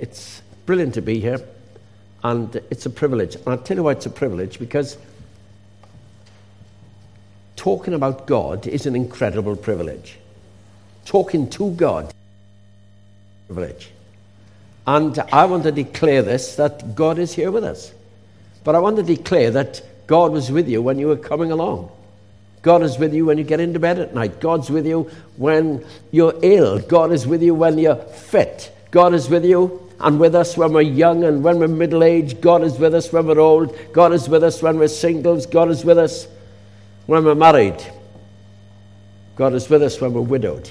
It's brilliant to be here, and it's a privilege. And I'll tell you why it's a privilege, because talking about God is an incredible privilege. Talking to God is a privilege. And I want to declare this, that God is here with us. But I want to declare that God was with you when you were coming along. God is with you when you get into bed at night. God's with you when you're ill. God is with you when you're fit. God is with you and with us when we're young and when we're middle-aged. God is with us when we're old. God is with us when we're singles. God is with us when we're married. God is with us when we're widowed.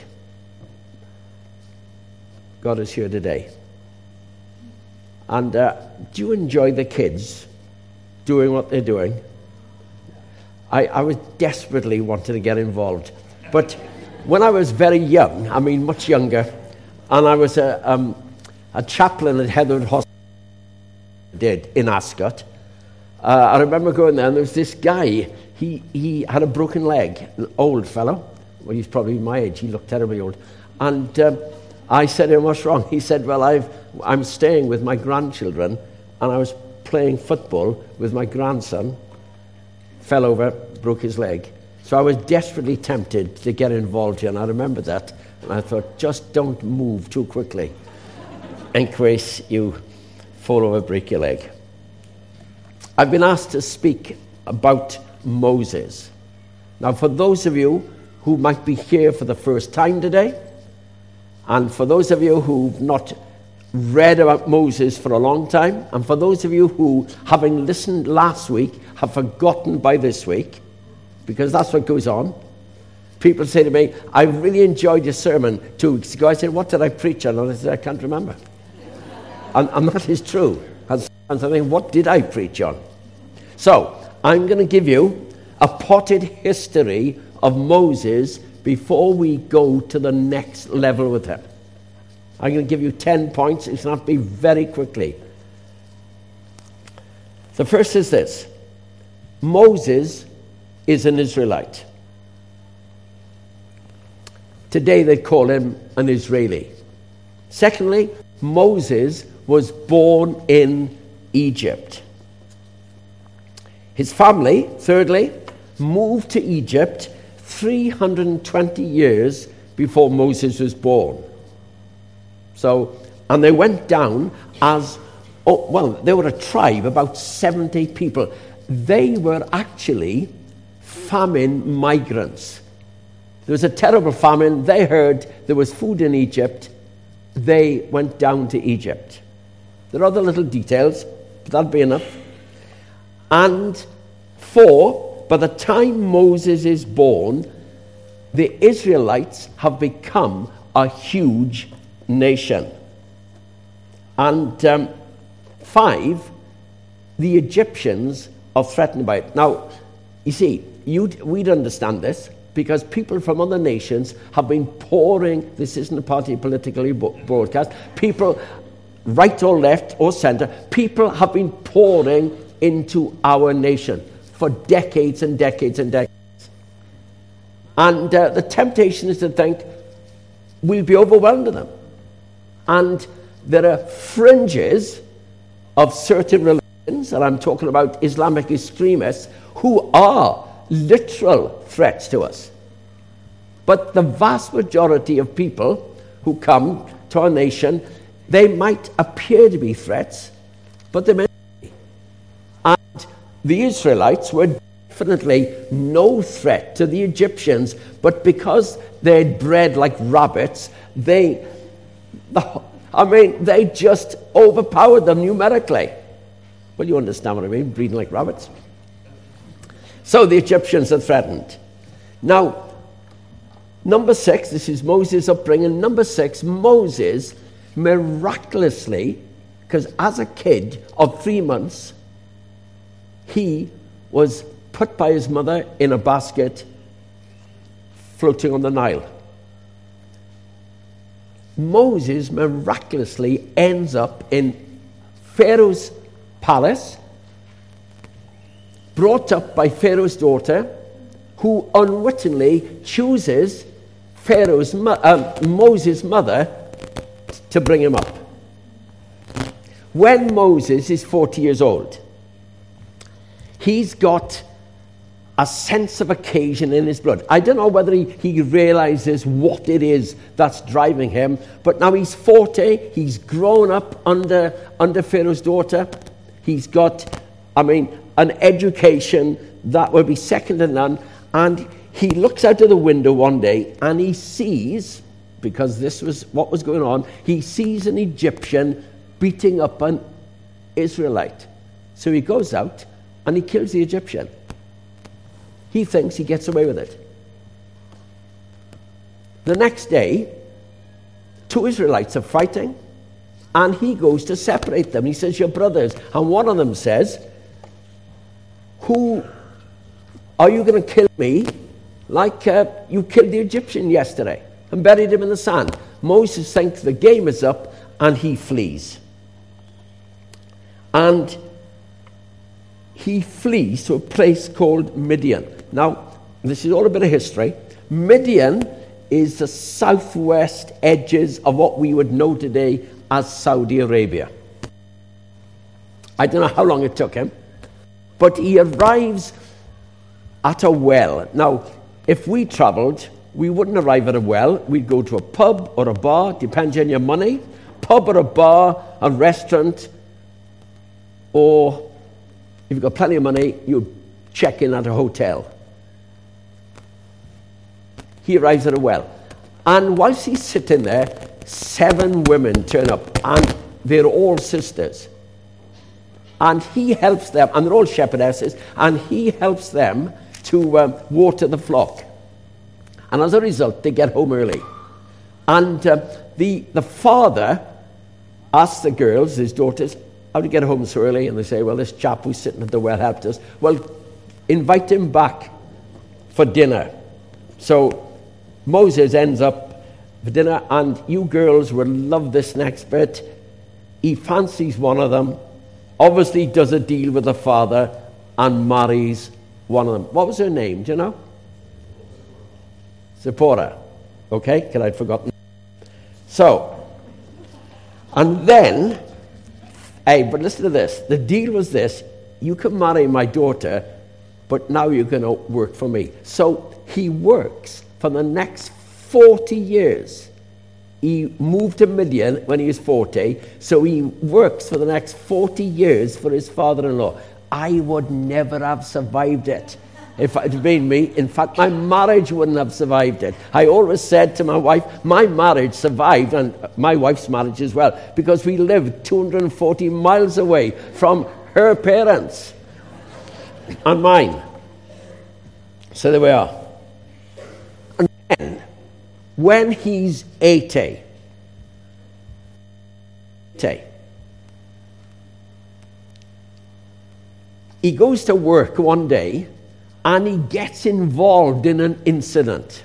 God is here today. And do you enjoy the kids doing what they're doing? I was desperately wanting to get involved. But when I was very young, I mean much younger, and I was a chaplain at Heatherwood Hospital in Ascot, I remember going there, and there was this guy. He had a broken leg, an old fellow. Well, he's probably my age. He looked terribly old. And I said to him, "What's wrong?" He said, "Well, I'm staying with my grandchildren, and I was playing football with my grandson, fell over, broke his leg. So I was desperately tempted to get involved here, and I remember that. And I thought, just don't move too quickly in case you fall over, break your leg." I've been asked to speak about Moses. Now, for those of you who might be here for the first time today, and for those of you who've not read about Moses for a long time, and for those of you who, having listened last week, have forgotten by this week, because that's what goes on. People say to me, "I really enjoyed your sermon 2 weeks ago." I said, "What did I preach on?" And I said, "I can't remember." and that is true. And sometimes I think, what did I preach on? So, I'm going to give you a potted history of Moses before we go to the next level with him. I'm going to give you 10 points. It's going to have to be very quickly. The first is this. Moses is an Israelite. Today they call him an Israeli. Secondly, Moses was born in Egypt. His family, thirdly, moved to Egypt 320 years before Moses was born. So, and they went down as, they were a tribe, about 70 people. They were actually famine migrants. There was a terrible famine. They heard there was food in Egypt. They went down to Egypt. There are other little details, but that'll be enough. And by the time Moses is born, the Israelites have become a huge nation. And 5, the Egyptians are threatened by it. Now, you see, we'd understand this because people from other nations have been pouring, this isn't a party politically broadcast, people, right or left or center, people have been pouring into our nation for decades and decades and decades. And the temptation is to think we'll be overwhelmed with them. And there are fringes of certain religions, and I'm talking about Islamic extremists, who are literal threats to us. But the vast majority of people who come to our nation, they might appear to be threats, but they may not be. And the Israelites were definitely no threat to the Egyptians, but because they'd bred like rabbits, they just overpowered them numerically. Well, you understand what I mean, breeding like rabbits. So the Egyptians are threatened. Now, number 6, this is Moses' upbringing. Number 6, Moses miraculously, because as a kid of 3 months, he was put by his mother in a basket floating on the Nile. Moses miraculously ends up in Pharaoh's palace, brought up by Pharaoh's daughter, who unwittingly chooses Moses' mother to bring him up. when Moses is 40 years old, he's got a sense of occasion in his blood. I don't know whether he realizes what it is that's driving him, but now he's 40, he's grown up under Pharaoh's daughter. He's got, an education that will be second to none, and he looks out of the window one day and he sees, because this was what was going on, he sees an Egyptian beating up an Israelite. So he goes out and he kills the Egyptian. He thinks he gets away with it. The next day, 2 Israelites are fighting, and he goes to separate them. He says, "You're brothers." And one of them says, "Who are you going to kill me like you killed the Egyptian yesterday and buried him in the sand?" Moses thinks the game is up, and he flees. And he flees to a place called Midian. Now, this is all a bit of history. Midian is the southwest edges of what we would know today as Saudi Arabia. I don't know how long it took him, but he arrives at a well. Now, if we traveled, we wouldn't arrive at a well. We'd go to a pub or a bar, depends on your money. Pub or a bar, a restaurant, or if you've got plenty of money, you check in at a hotel. He arrives at a well. And whilst he's sitting there, 7 women turn up, and they're all sisters. And he helps them, and they're all shepherdesses, and he helps them to water the flock. And as a result, they get home early. And the father asks the girls, his daughters, how to get home so early, and they say, "Well, this chap who's sitting at the well helped us." "Well, invite him back for dinner." So Moses ends up for dinner, and you girls will love this next bit. He fancies one of them, obviously does a deal with the father, and marries one of them. What was her name, do you know? Zipporah. Okay, because I'd forgotten. So, and then, hey, but listen to this. The deal was this: you can marry my daughter, but now you're going to work for me. So he works for the next 40 years. He moved to Midian when he was 40, so he works for the next 40 years for his father-in-law. I would never have survived it if it had been me. In fact, my marriage wouldn't have survived it. I always said to my wife, my marriage survived, and my wife's marriage as well, because we lived 240 miles away from her parents and mine. So there we are. And then, when he's 80, he goes to work one day and he gets involved in an incident.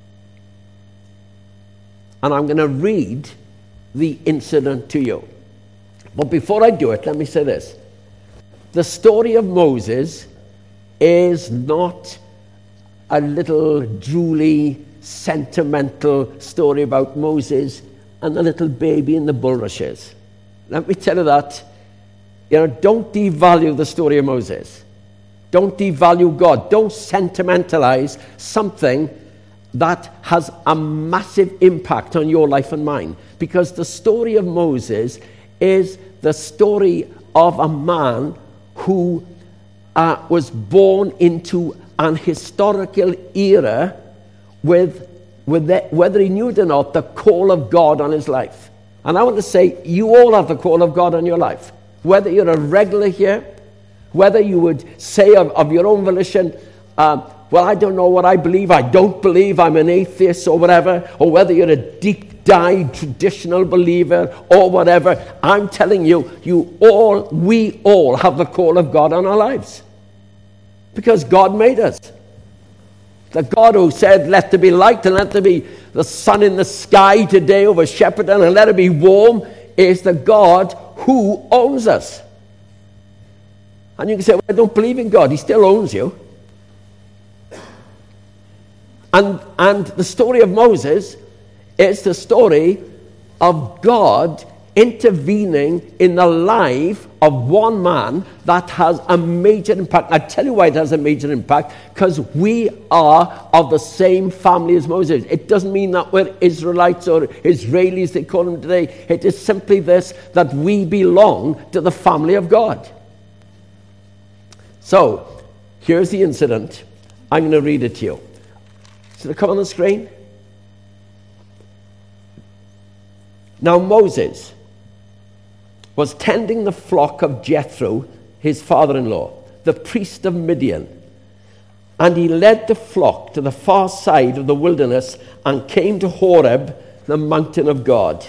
And I'm going to read the incident to you. But before I do it, let me say this. The story of Moses is not a little drooly, sentimental story about Moses and the little baby in the bulrushes. Let me tell you that. Don't devalue the story of Moses. Don't devalue God. Don't sentimentalize something that has a massive impact on your life and mine. Because the story of Moses is the story of a man who was born into an historical era with whether he knew it or not, the call of God on his life. And I want to say, you all have the call of God on your life. Whether you're a regular here, whether you would say of your own volition, well, I don't know what I believe, I don't believe, I'm an atheist or whatever, or whether you're a deep-dyed traditional believer or whatever, I'm telling you, we all have the call of God on our lives. Because God made us. The God who said, let there be light and let there be the sun in the sky today over Shepparton and let it be warm, is the God who owns us. And you can say, well, I don't believe in God. He still owns you. And the story of Moses is the story of God intervening in the life of one man that has a major impact. I tell you why it has a major impact, because we are of the same family as Moses. It doesn't mean that we're Israelites or Israelis, they call them today. It is simply this, that we belong to the family of God. So, here's the incident. I'm going to read it to you. Should it come on the screen? Now Moses was tending the flock of Jethro, his father-in-law, the priest of Midian. And he led the flock to the far side of the wilderness and came to Horeb, the mountain of God.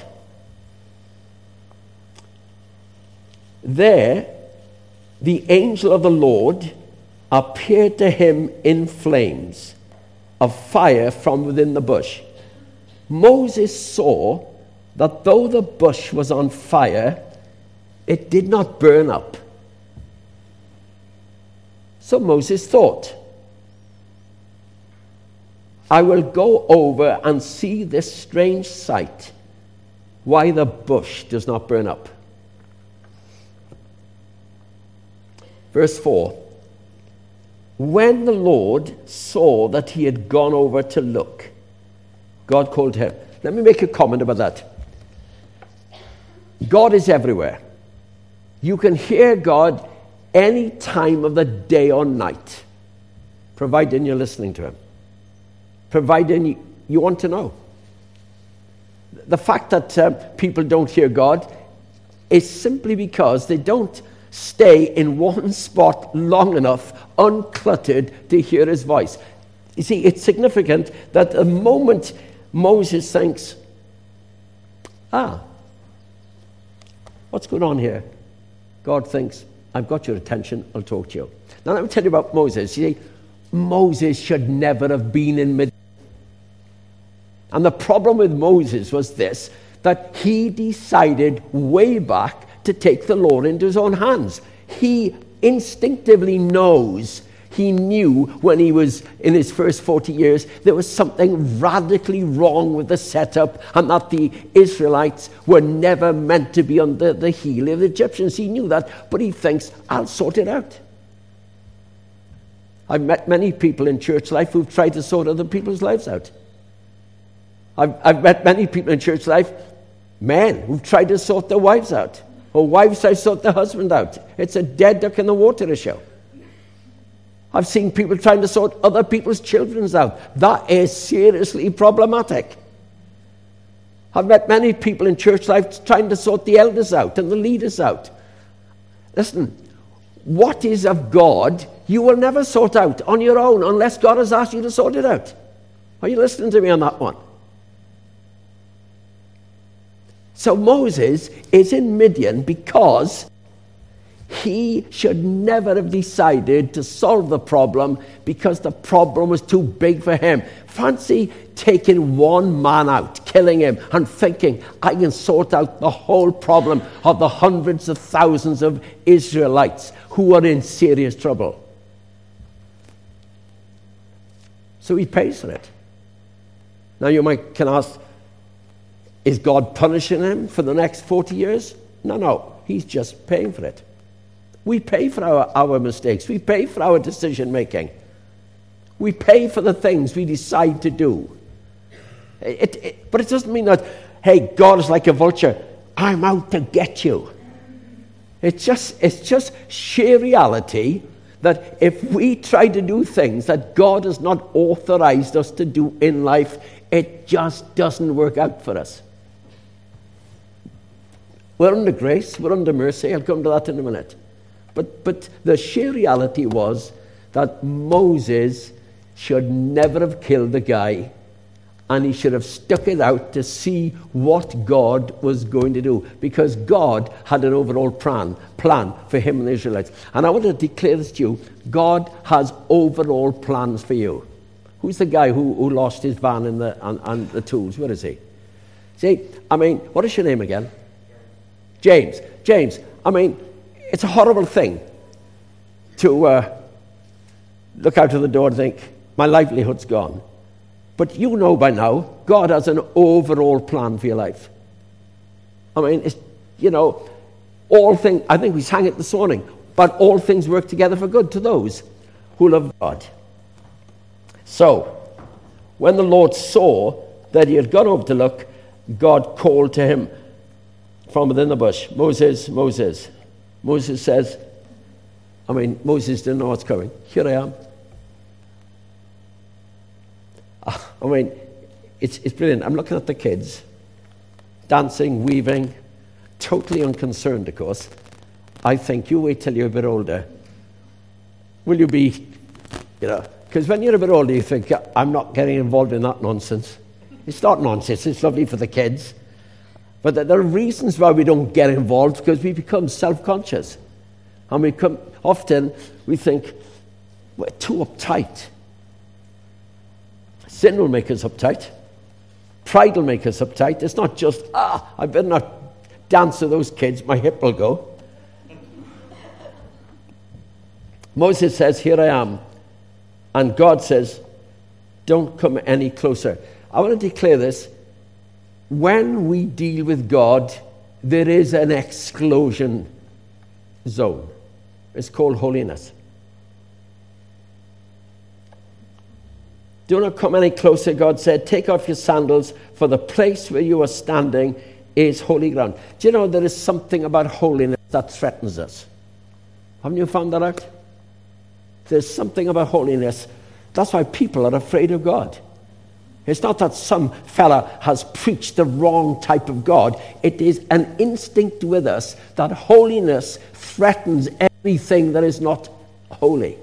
There, the angel of the Lord appeared to him in flames of fire from within the bush. Moses saw that though the bush was on fire, it did not burn up. So Moses thought, I will go over and see this strange sight, why the bush does not burn up. Verse 4. When the Lord saw that he had gone over to look, God called him. Let me make a comment about that. God is everywhere. You can hear God any time of the day or night, providing you're listening to him, providing you want to know. The fact that people don't hear God is simply because they don't stay in one spot long enough, uncluttered, to hear his voice. You see, it's significant that the moment Moses thinks, what's going on here? God thinks, I've got your attention, I'll talk to you. Now let me tell you about Moses. You see, Moses should never have been in Midian. And the problem with Moses was this, that he decided way back to take the law into his own hands. He instinctively knows, he knew when he was in his first 40 years, there was something radically wrong with the setup, and that the Israelites were never meant to be under the heel of the Egyptians. He knew that, but he thinks, I'll sort it out. I've met many people in church life who've tried to sort other people's lives out. I've met many people in church life, men, who've tried to sort their wives out, or wives try to sort their husband out. It's a dead duck in the water issue. I've seen people trying to sort other people's children out. That is seriously problematic. I've met many people in church life trying to sort the elders out and the leaders out. Listen, what is of God, you will never sort out on your own unless God has asked you to sort it out. Are you listening to me on that one? So Moses is in Midian because he should never have decided to solve the problem, because the problem was too big for him. Fancy taking one man out, killing him, and thinking, I can sort out the whole problem of the hundreds of thousands of Israelites who are in serious trouble. So he pays for it. Now you can ask, is God punishing him for the next 40 years? No, he's just paying for it. We pay for our mistakes. We pay for our decision making. We pay for the things we decide to do. But it doesn't mean that, hey, God is like a vulture. I'm out to get you. It's just sheer reality that if we try to do things that God has not authorized us to do in life, it just doesn't work out for us. We're under grace, we're under mercy. I'll come to that in a minute. But the sheer reality was that Moses should never have killed the guy, and he should have stuck it out to see what God was going to do, because God had an overall plan for him and the Israelites. And I want to declare this to you: God has overall plans for you. Who's the guy who lost his van and the tools? Where is he? What is your name again? James. It's a horrible thing to look out of the door and think, my livelihood's gone. But you know by now, God has an overall plan for your life. you know, all things, I think we sang it this morning, but all things work together for good to those who love God. So, when the Lord saw that he had gone over to look, God called to him from within the bush, Moses, Moses. Moses says, Moses didn't know what's coming. Here I am. It's brilliant. I'm looking at the kids, dancing, weaving, totally unconcerned, of course. I think, you wait till you're a bit older. Will you be, because when you're a bit older, you think, I'm not getting involved in that nonsense. It's not nonsense. It's lovely for the kids. But there are reasons why we don't get involved, because we become self-conscious. And often we think, we're too uptight. Sin will make us uptight. Pride will make us uptight. It's not just, I better not dance with those kids, my hip will go. Moses says, here I am. And God says, don't come any closer. I want to declare this. When we deal with God, there is an exclusion zone. It's called holiness. Do not come any closer, God said. Take off your sandals, for the place where you are standing is holy ground. Do you know there is something about holiness that threatens us? Haven't you found that out? There's something about holiness. That's why people are afraid of God. It's not that some fella has preached the wrong type of God. It is an instinct with us that holiness threatens everything that is not holy.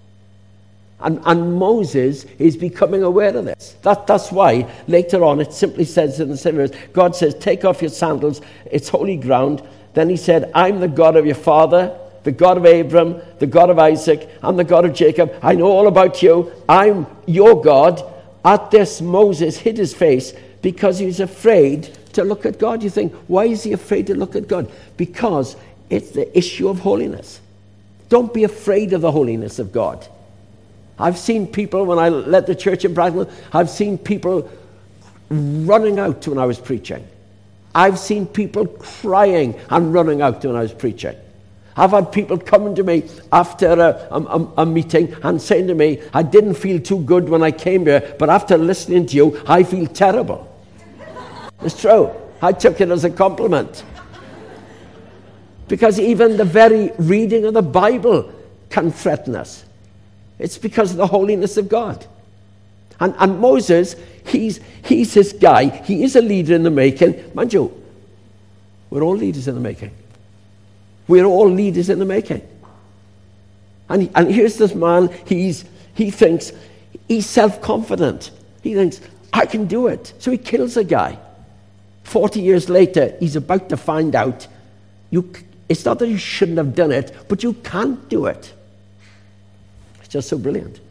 And Moses is becoming aware of this. That's why later on it simply says in the same verse, God says, take off your sandals, it's holy ground. Then he said, I'm the God of your father, the God of Abram, the God of Isaac, I'm the God of Jacob. I know all about you. I'm your God. At this, Moses hid his face because he was afraid to look at God. You think, why is he afraid to look at God? Because it's the issue of holiness. Don't be afraid of the holiness of God. I've seen people, when I led the church in Brighton, I've seen people running out when I was preaching. I've seen people crying and running out when I was preaching. I've had people coming to me after a meeting and saying to me, I didn't feel too good when I came here, but after listening to you, I feel terrible. It's true. I took it as a compliment. Because even the very reading of the Bible can threaten us. It's because of the holiness of God. And Moses, he's this guy. He is a leader in the making. Mind you, we're all leaders in the making. We're all leaders in the making. And here's this man, he thinks, he's self-confident. He thinks, I can do it. So he kills a guy. 40 years later, he's about to find out, it's not that you shouldn't have done it, but you can't do it. It's just so brilliant.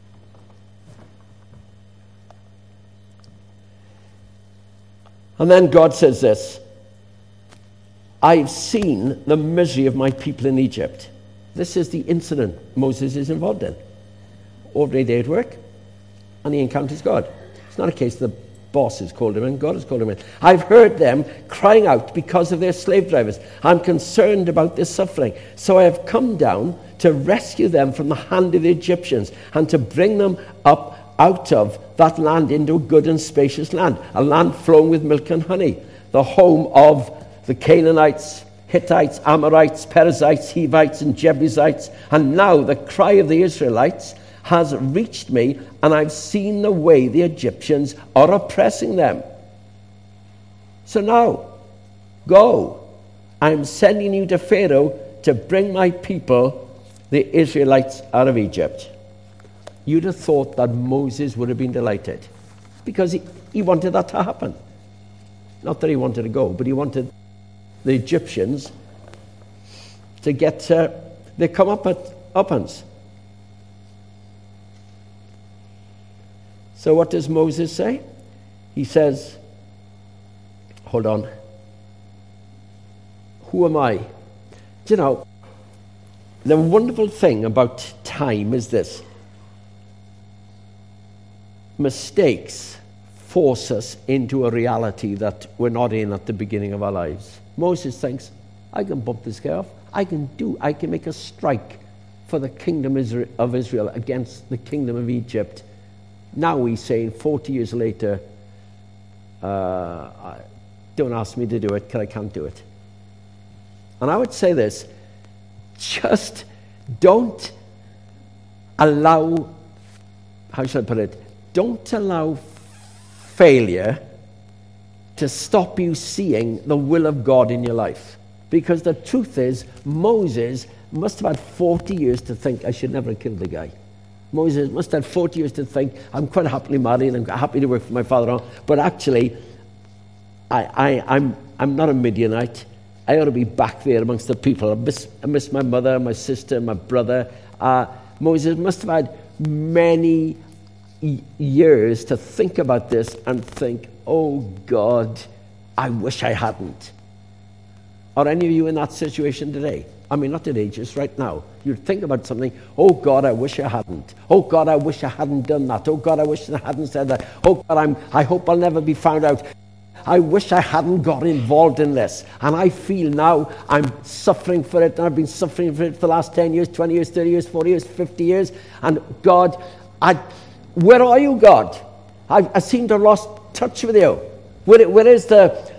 And then God says this, I've seen the misery of my people in Egypt. This is the incident Moses is involved in. Ordinary day at work, and he encounters God. It's not a case the boss has called him in, God has called him in. I've heard them crying out because of their slave drivers. I'm concerned about their suffering. So I have come down to rescue them from the hand of the Egyptians and to bring them up out of that land into a good and spacious land, a land flowing with milk and honey, the home of the Canaanites, Hittites, Amorites, Perizzites, Hivites, and Jebusites. And now the cry of the Israelites has reached me, and I've seen the way the Egyptians are oppressing them. So now, go. I'm sending you to Pharaoh to bring my people, the Israelites, out of Egypt. You'd have thought that Moses would have been delighted, because he wanted that to happen. Not that he wanted to go, but he wanted the Egyptians to get they come up at uppance. So what does Moses say? He says, hold on, who am I? Do you know, the wonderful thing about time is this: mistakes force us into a reality that we're not in at the beginning of our lives. Moses thinks, I can bump this guy off. I can make a strike for the kingdom of Israel against the kingdom of Egypt. Now he's saying 40 years later, don't ask me to do it because I can't do it. And I would say this, just don't allow, how should I put it, don't allow failure to stop you seeing the will of God in your life. Because the truth is, Moses must have had 40 years to think, I should never have killed the guy. Moses must have had 40 years to think, I'm quite happily married, I'm happy to work for my father, but actually, I'm not a Midianite. I ought to be back there amongst the people. I miss my mother, my sister, my brother. Moses must have had many years to think about this and think, oh God, I wish I hadn't. Are any of you in that situation today? I mean, not today, just right now. You think about something, oh God, I wish I hadn't. Oh God, I wish I hadn't done that. Oh God, I wish I hadn't said that. Oh God, I hope I'll never be found out. I wish I hadn't got involved in this. And I feel now I'm suffering for it. And I've been suffering for it for the last 10 years, 20 years, 30 years, 40 years, 50 years. And God, where are you, God? I seem to have lost touch with you. Where is the,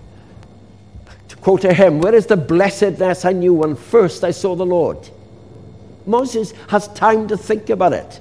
to quote a hymn, where is the blessedness I knew when first I saw the Lord? Moses has time to think about it.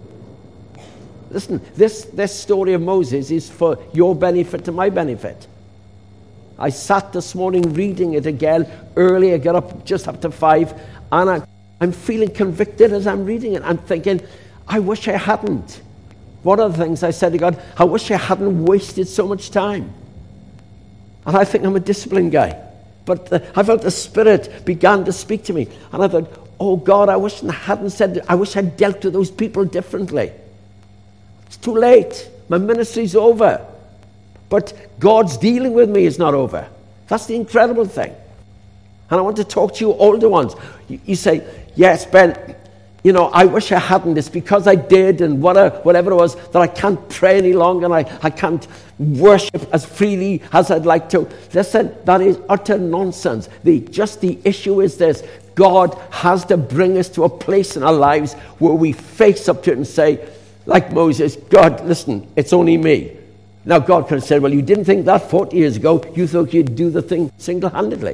Listen, this story of Moses is for your benefit and my benefit. I sat this morning reading it again early. I got up just after 5, and I'm feeling convicted as I'm reading it. I'm thinking, I wish I hadn't. One of the things I said to God, I wish I hadn't wasted so much time. And I think I'm a disciplined guy. But I felt the Spirit began to speak to me. And I thought, oh God, I wish I hadn't said, I wish I'd dealt with those people differently. It's too late. My ministry's over. But God's dealing with me is not over. That's the incredible thing. And I want to talk to you older ones. You say, yes, Ben, you know, I wish I hadn't. It's because I did and whatever it was that I can't pray any longer and I can't worship as freely as I'd like to. Listen, that is utter nonsense. The issue is this. God has to bring us to a place in our lives where we face up to it and say, like Moses, God, listen, it's only me. Now God could have said, well, you didn't think that 40 years ago. You thought you'd do the thing single-handedly.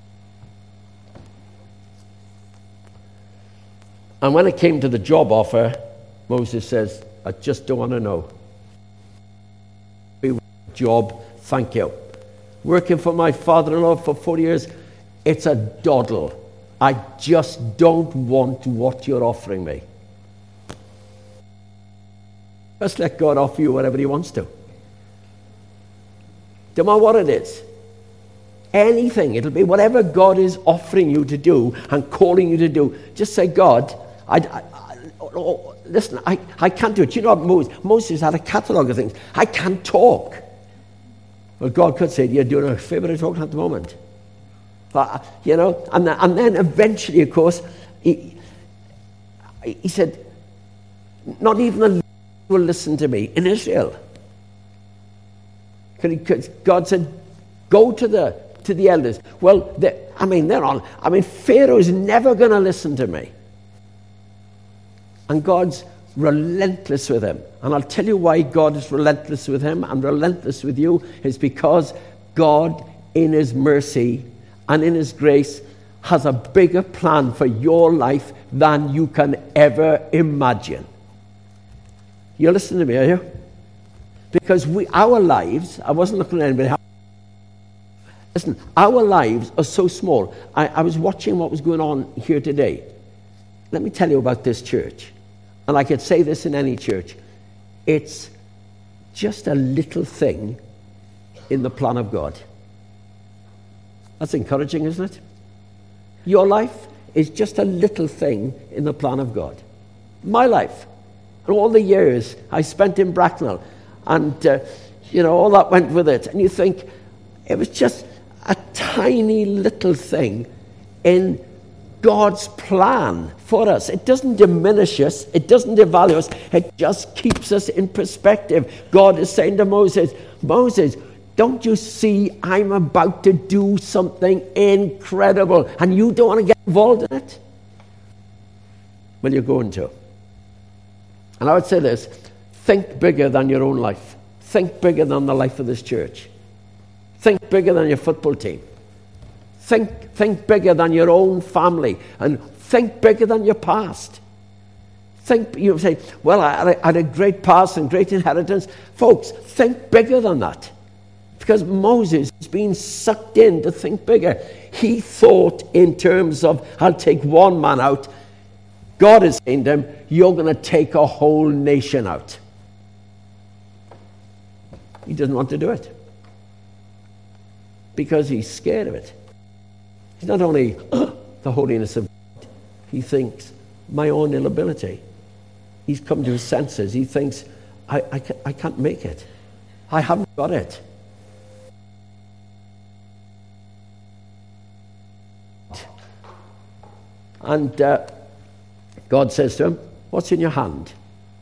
And when it came to the job offer, Moses says, I just don't want to know. Job, thank you. Working for my father-in-law for 40 years, it's a doddle. I just don't want what you're offering me. Just let God offer you whatever he wants to. No matter what it is. Anything. It'll be whatever God is offering you to do and calling you to do. Just say, God, listen, I can't do it. You know what Moses had a catalogue of things. I can't talk. Well, God could say, you're doing a favor of talking at the moment. You know, and then eventually, of course, he said, not even the will listen to me in Israel. God said, go to the elders. Well, Pharaoh's never going to listen to me. And God's relentless with him. And I'll tell you why God is relentless with him and relentless with you is because God, in his mercy and in his grace, has a bigger plan for your life than you can ever imagine. You're listening to me, are you? Because our lives, I wasn't looking at anybody. Listen, our lives are so small. I was watching what was going on here today. Let me tell you about this church. And I could say this in any church. It's just a little thing in the plan of God. That's encouraging, isn't it? Your life is just a little thing in the plan of God. My life. And all the years I spent in Bracknell, and all that went with it. And you think, it was just a tiny little thing in God's plan for us. It doesn't diminish us. It doesn't devalue us. It just keeps us in perspective. God is saying to Moses, don't you see I'm about to do something incredible and you don't want to get involved in it? Well, you're going to. And I would say this, think bigger than your own life. Think bigger than the life of this church. Think bigger than your football team. Think bigger than your own family. And think bigger than your past. You say, well, I had a great past and great inheritance. Folks, think bigger than that. Because Moses is being sucked in to think bigger. He thought in terms of, I'll take one man out. God is saying to him, you're going to take a whole nation out. He doesn't want to do it. Because he's scared of it. He's not only the holiness of God, he thinks, my own inability. He's come to his senses. He thinks, I can't make it. I haven't got it. And God says to him, what's in your hand?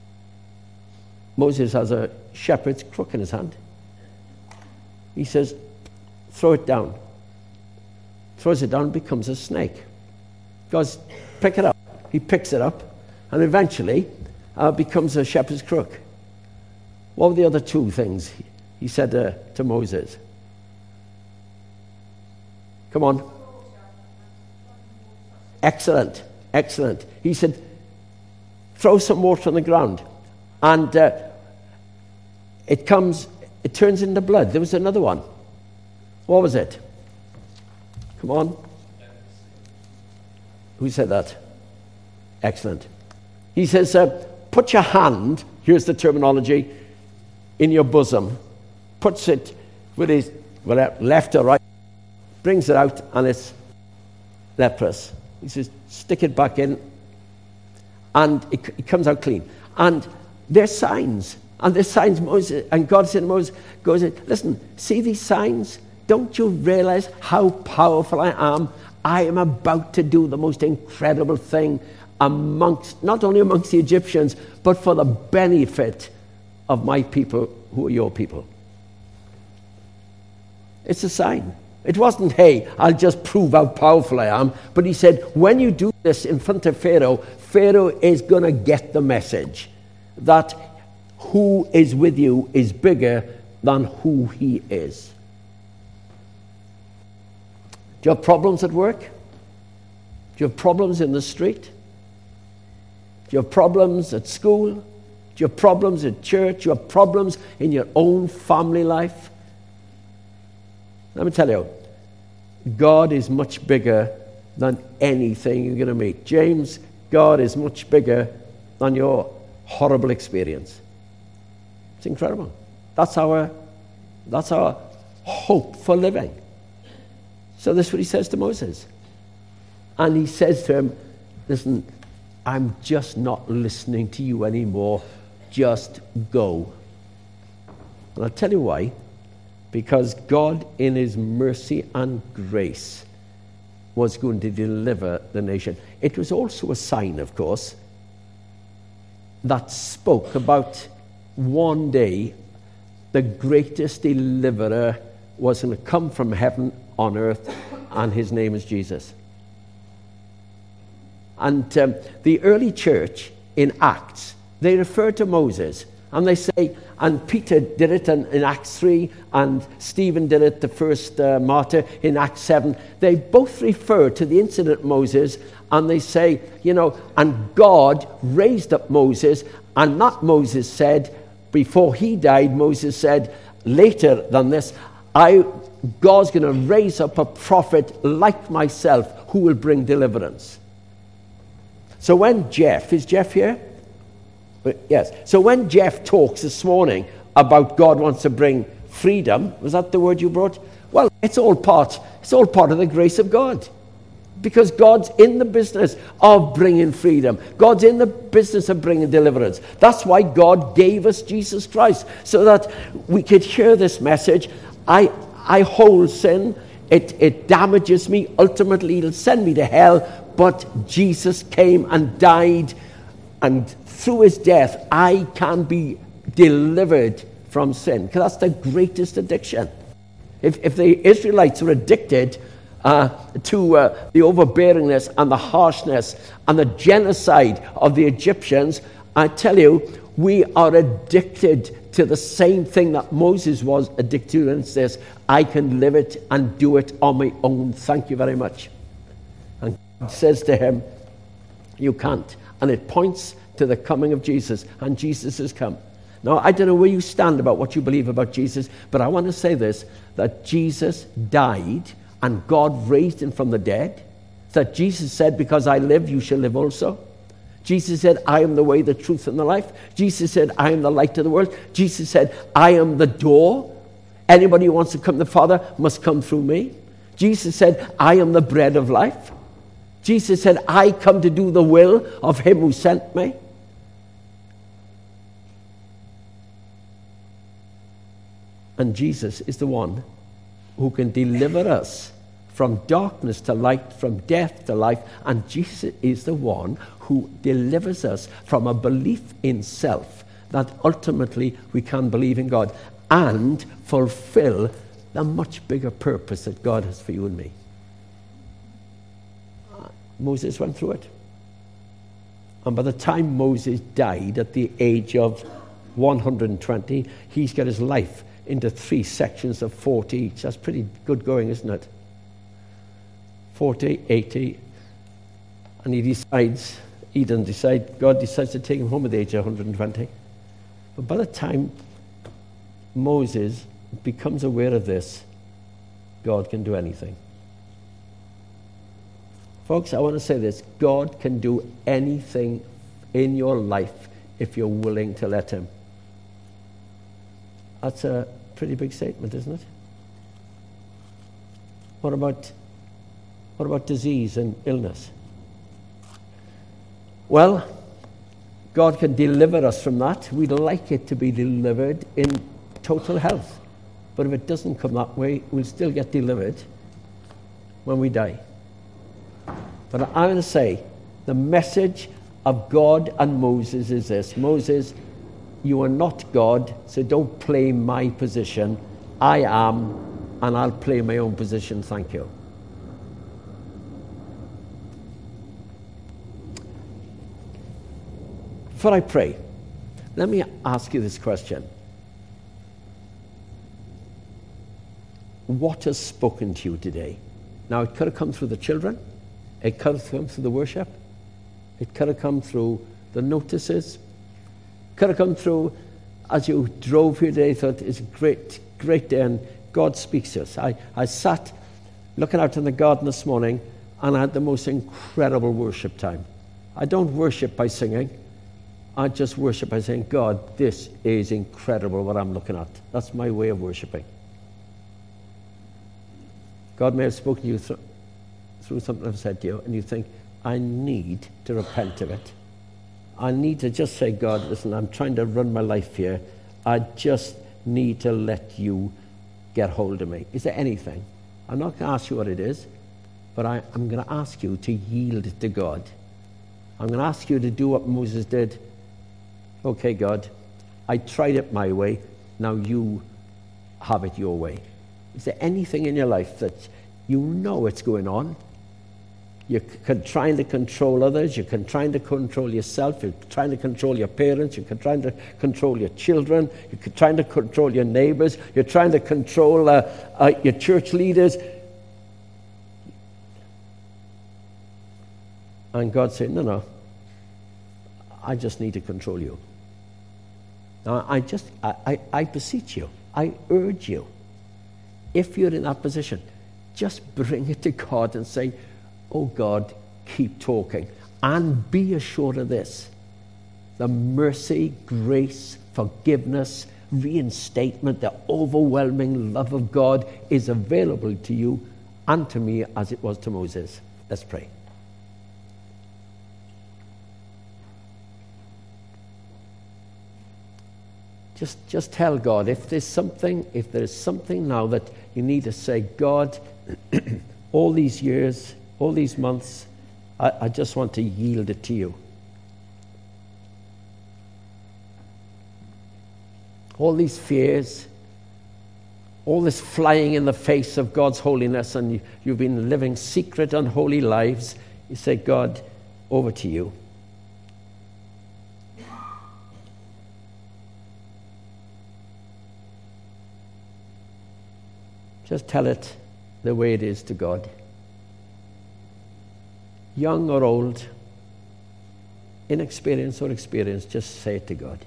Moses has a shepherd's crook in his hand. He says, throw it down. Throws it down, becomes a snake. Goes, pick it up. He picks it up, and eventually becomes a shepherd's crook. What were the other two things he said to Moses? Come on. Excellent. He said, throw some water on the ground. And it turns into blood. There was another one. What was it? Come on. Who said that? Excellent. He says, put your hand, here's the terminology, in your bosom. Puts it with his left or right, brings it out, and it's leprous. He says, stick it back in, and it comes out clean. And there's signs. And there's signs, Moses, and God said to Moses, goes, listen, see these signs? Don't you realize how powerful I am? I am about to do the most incredible thing not only amongst the Egyptians, but for the benefit of my people who are your people. It's a sign. It wasn't, hey, I'll just prove how powerful I am. But he said, when you do this in front of Pharaoh, Pharaoh is going to get the message that who is with you is bigger than who he is. Do you have problems at work? Do you have problems in the street? Do you have problems at school? Do you have problems at church? Do you have problems in your own family life? Let me tell you, God is much bigger than anything you're going to meet. James, God is much bigger than your horrible experience. It's incredible. That's our hope for living. So this is what he says to Moses. And he says to him, listen, I'm just not listening to you anymore. Just go. And I'll tell you why. Because God, in his mercy and grace, was going to deliver the nation. It was also a sign, of course, that spoke about one day the greatest deliverer was going to come from heaven on earth, and his name is Jesus. And the early church in Acts, they refer to Moses, and they say, and Peter did it in Acts 3, and Stephen did it, the first martyr, in Acts 7. They both refer to the incident Moses, and they say, and God raised up Moses, and not Moses said, before he died, Moses said, later than this, God's going to raise up a prophet like myself who will bring deliverance. So when is Jeff here? Yes. So when Jeff talks this morning about God wants to bring freedom, was that the word you brought? Well, it's all part of the grace of God. Because God's in the business of bringing freedom. God's in the business of bringing deliverance. That's why God gave us Jesus Christ, so that we could hear this message. I hold sin. It damages me. Ultimately, it'll send me to hell. But Jesus came and died, and through his death, I can be delivered from sin. Because that's the greatest addiction. If the Israelites were addicted to the overbearingness and the harshness and the genocide of the Egyptians, I tell you, we are addicted to the same thing that Moses was addicted to, and it's this: I can live it and do it on my own. Thank you very much. And God says to him, you can't. And it points to the coming of Jesus, and Jesus has come. Now, I don't know where you stand about what you believe about Jesus, but I want to say this, that Jesus died and God raised him from the dead. That Jesus said, because I live, you shall live also. Jesus said, I am the way, the truth, and the life. Jesus said, I am the light of the world. Jesus said, I am the door. Anybody who wants to come to the Father must come through me. Jesus said, I am the bread of life. Jesus said, I come to do the will of him who sent me. And Jesus is the one who can deliver us from darkness to light, from death to life. And Jesus is the one who delivers us from a belief in self, that ultimately we can believe in God and fulfill the much bigger purpose that God has for you and me. Moses went through it. And by the time Moses died at the age of 120, he's got his life into 3 sections of 40 each. That's pretty good going, isn't it? 40, 80, and he doesn't decide, God decides to take him home at the age of 120. But by the time Moses becomes aware of this, God can do anything. Folks, I want to say this: God can do anything in your life if you're willing to let him. That's a pretty big statement, isn't it? What about disease and illness? Well, God can deliver us from that. We'd like it to be delivered in total health. But if it doesn't come that way, we'll still get delivered when we die. But I'm going to say, the message of God and Moses is this: Moses, you are not God, so don't play my position. I am, and I'll play my own position. Thank you. Before I pray, let me ask you this question. What has spoken to you today? Now, it could have come through the children. It could have come through the worship. It could have come through the notices. It could have come through as you drove here today, thought it's a great day, and God speaks to us. I sat looking out in the garden this morning, and I had the most incredible worship time. I don't worship by singing. I just worship by saying, God, this is incredible what I'm looking at. That's my way of worshiping. God may have spoken to you through something I've said to you, and you think, I need to repent of it. I need to just say, God, listen, I'm trying to run my life here. I just need to let you get hold of me. Is there anything? I'm not going to ask you what it is, but I'm going to ask you to yield it to God. I'm going to ask you to do what Moses did. Okay, God, I tried it my way. Now you have it your way. Is there anything in your life that you know it's going on? You're trying to control others. You're trying to control yourself. You're trying to control your parents. You're trying to control your children. You're trying to control your neighbors. You're trying to control your church leaders. And God said, no, I just need to control you. Now, I beseech you. I urge you. If you're in that position, just bring it to God and say, oh God, keep talking. And be assured of this: the mercy, grace, forgiveness, reinstatement, the overwhelming love of God is available to you and to me as it was to Moses. Let's pray. Just tell God, if there is something now that you need to say, God, all these years, all these months, I just want to yield it to you. All these fears, all this flying in the face of God's holiness, and you've been living secret, unholy lives, you say, God, over to you. Just tell it the way it is to God. Young or old, inexperienced or experienced, just say it to God.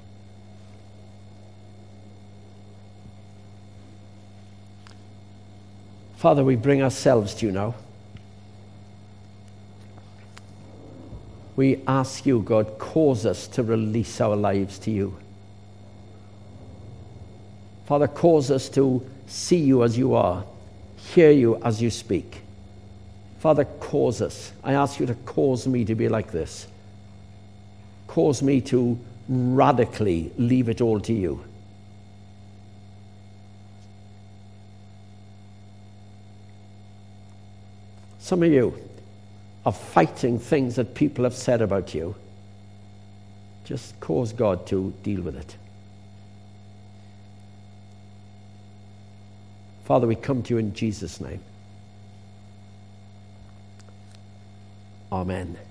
Father, we bring ourselves to you now. We ask you, God, cause us to release our lives to you. Father, cause us to see you as you are, hear you as you speak. Father, cause us. I ask you to cause me to be like this. Cause me to radically leave it all to you. Some of you are fighting things that people have said about you. Just cause God to deal with it. Father, we come to you in Jesus' name. Amen.